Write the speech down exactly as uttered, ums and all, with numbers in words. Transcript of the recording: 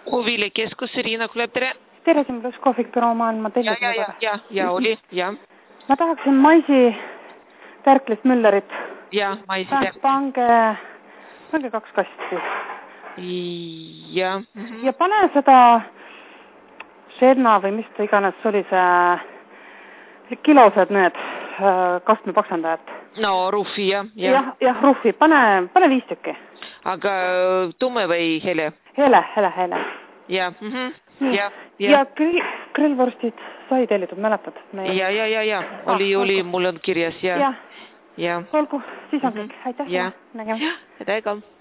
Huvilikeskus, Irina Kuleb, tere. Tere, siin pluss kohvik büroo maailma tellis. Ja, ja, ja, ja, oli, ja. Ma tahaksin maisi tärklist müllerit. Ja, maisi tärklist. Pange, pange kaks kasti. Ja. Mm -hmm. Ja pane seda Šedna või mis ta iganes oli see kilosed need kastme paksandajad. No, Rufi, jah. Jah, jah, ja, Rufi, pane, pane viis tükki. Aga tumme või hele? Hele, hele, hele. Ja, mm -hmm. ja, ja. ja grill, grillvorstid sai tellitud, mäletad? Ja, ja, ja, ja, oli, ah, oli, mul on kirjas, ja. Ja, ja. olgu, siis on kõik. Aitäh. Ja, nägemist. ja,